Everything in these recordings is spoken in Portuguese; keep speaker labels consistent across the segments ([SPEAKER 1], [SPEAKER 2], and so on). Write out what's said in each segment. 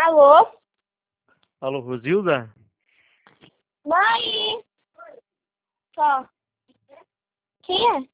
[SPEAKER 1] Alô?
[SPEAKER 2] Alô, Rosilda?
[SPEAKER 1] Mãe! Ó, quem é?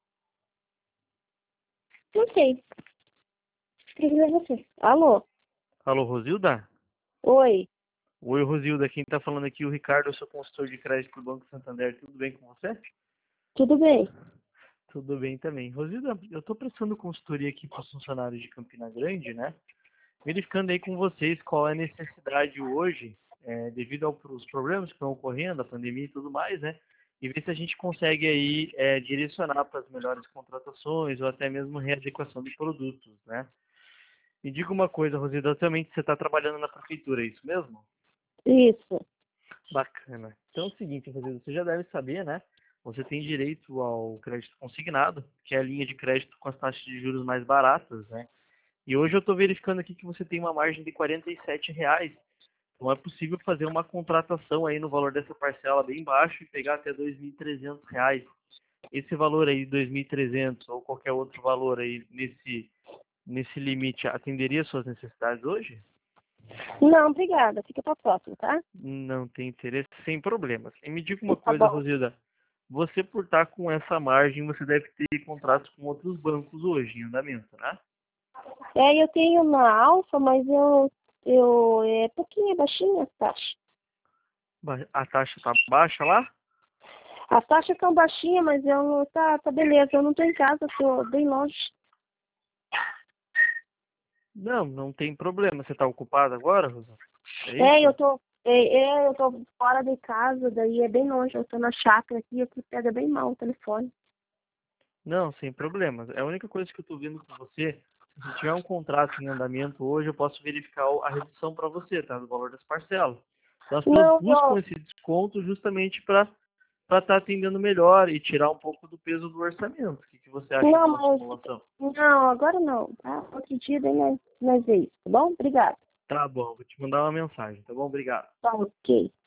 [SPEAKER 1] Não sei. Quem é você? Alô?
[SPEAKER 2] Alô, Rosilda?
[SPEAKER 1] Oi.
[SPEAKER 2] Oi, Rosilda. Quem tá falando aqui é o Ricardo, eu sou consultor de crédito do Banco Santander. Tudo bem com você?
[SPEAKER 1] Tudo bem?
[SPEAKER 2] Tudo bem também. Rosilda, eu tô prestando consultoria aqui para os funcionários de Campina Grande, né? Verificando aí com vocês qual é a necessidade hoje, devido aos problemas que estão ocorrendo, a pandemia e tudo mais, né? E ver se a gente consegue aí direcionar para as melhores contratações ou até mesmo readequação de produtos, né? Me diga uma coisa, Rosilda, atualmente você está trabalhando na prefeitura, é isso mesmo?
[SPEAKER 1] Isso.
[SPEAKER 2] Bacana. Então é o seguinte, Rosilda, você já deve saber, né? Você tem direito ao crédito consignado, que é a linha de crédito com as taxas de juros mais baratas, né? E hoje eu estou verificando aqui que você tem uma margem de R$ 47. Então é possível fazer uma contratação aí no valor dessa parcela bem baixo e pegar até R$ 2.300. Esse valor aí, 2.300 ou qualquer outro valor aí nesse limite, atenderia às suas necessidades hoje?
[SPEAKER 1] Não, obrigada. Fica pra próxima, tá?
[SPEAKER 2] Não tem interesse, sem problemas. E me diga uma
[SPEAKER 1] Tá
[SPEAKER 2] coisa,
[SPEAKER 1] bom.
[SPEAKER 2] Rosilda. Você, por estar com essa margem, você deve ter contratos com outros bancos hoje em andamento, né?
[SPEAKER 1] Eu tenho uma alfa, mas é pouquinho, baixinha a taxa.
[SPEAKER 2] A taxa está baixa lá?
[SPEAKER 1] As taxas são baixinhas, mas tá beleza. Eu não tô em casa, tô bem longe.
[SPEAKER 2] Não, não tem problema. Você está ocupado agora, Rosilda? É
[SPEAKER 1] É, eu
[SPEAKER 2] isso?
[SPEAKER 1] tô, eu tô fora de casa, daí é bem longe. Eu tô na chácara aqui pega bem mal o telefone.
[SPEAKER 2] Não, sem problemas. É a única coisa que eu estou vendo com você. Se tiver um contrato em andamento hoje, eu posso verificar a redução para você, tá? Do valor das parcelas. Então, as pessoas
[SPEAKER 1] Não,
[SPEAKER 2] buscam esse desconto justamente para estar atendendo melhor e tirar um pouco do peso do orçamento. O que você acha de
[SPEAKER 1] não,
[SPEAKER 2] uma
[SPEAKER 1] mas
[SPEAKER 2] simulação?
[SPEAKER 1] não, agora não, tá? Outro dia daí nós vê isso, tá bom? Obrigada.
[SPEAKER 2] Tá bom, vou te mandar uma mensagem, tá bom? Obrigado.
[SPEAKER 1] Tá ok.